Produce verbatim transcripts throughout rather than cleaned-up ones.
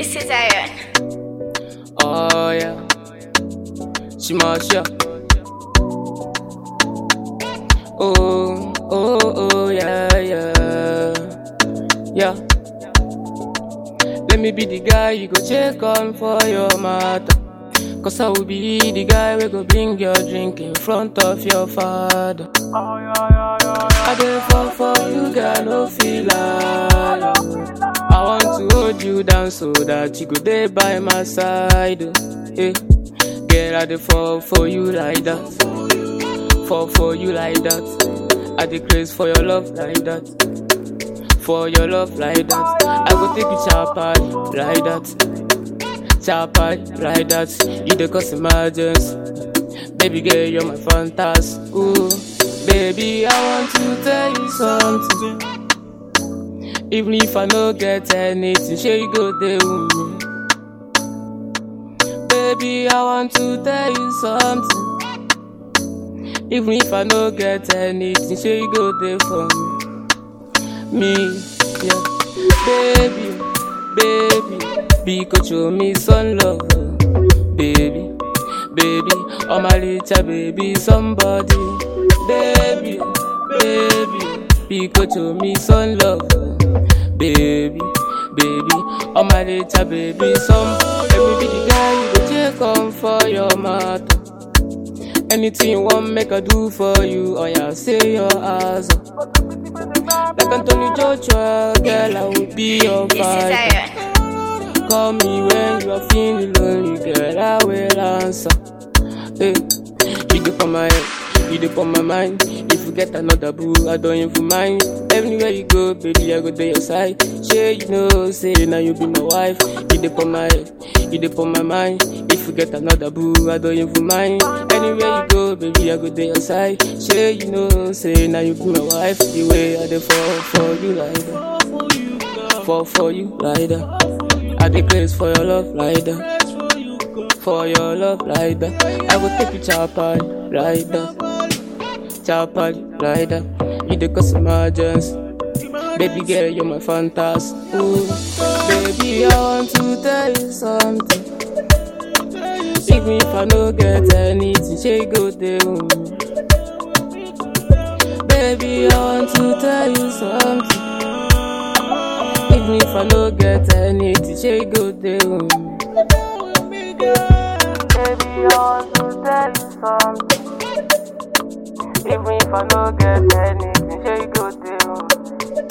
This is Iron. Oh yeah, she Marsha. Oh, oh, oh, yeah, yeah, yeah. Let me be the guy you go check on for your matter. Cause I will be the guy we go bring your drink in front of your father. Oh, yeah, yeah, yeah, yeah. I dey fall for you, girl, no feel like. I want to hold you down so that you go there by my side. Hey, girl, I dey fall for you like that. Fall for you like that. I dey craze for your love like that. For your love like that. I go take you chapal like that. Chapal like that. You dey cause emergency. Baby girl, you're my fantasy. Ooh, baby, I want to tell you something. Even if I no get anything, sure you go there with me. Baby, I want to tell you something. Even if I no get anything, sure you go there for me. Me, yeah. Baby, baby, because show me some love. Baby, baby, oh my little baby, somebody. Baby, baby, because show me some love. Baby, baby, oh my little baby, some. Let me be the guy you go check on for your matter. Anything you want, make I do for you. Oh yeah, say your ass. Like Anthony Joshua, girl, I will be your This is fighter. Iron. Call me when you are feeling lonely, girl, I will answer. Hey, you dey for my head, you dey for my mind. If you get another boo, I don't even mind. Everywhere you go, baby, I go to your side. Sure, you know, say now you be my wife. You dey for my head, you dey for my mind. If you get another boo, I don't even mind. Anywhere you go, baby, I go to your side. Sure, you know, say now you be my wife. The way I dey fall for you like that, fall for you like that. I dey craze for your love like that, for your love like that. I go take you chapal like that, chapal like that. You dey cause emergency. Baby girl, you're my fantasy. Ooh, baby, I want to tell you something. Even if I no get anything, she go there with me. Baby, I want to tell you something. Even if I no get anything, she go there with me. Baby, I want to tell you something. Even if I no get anything, she go there with me.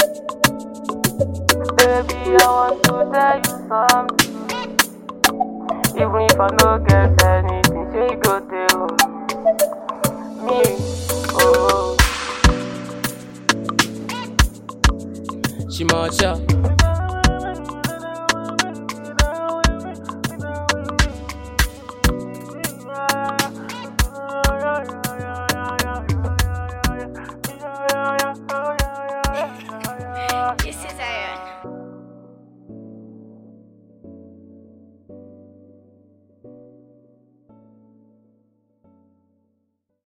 Baby, I want to tell you something. Even if I no get anything, she go there with me. Oh, she Marsha.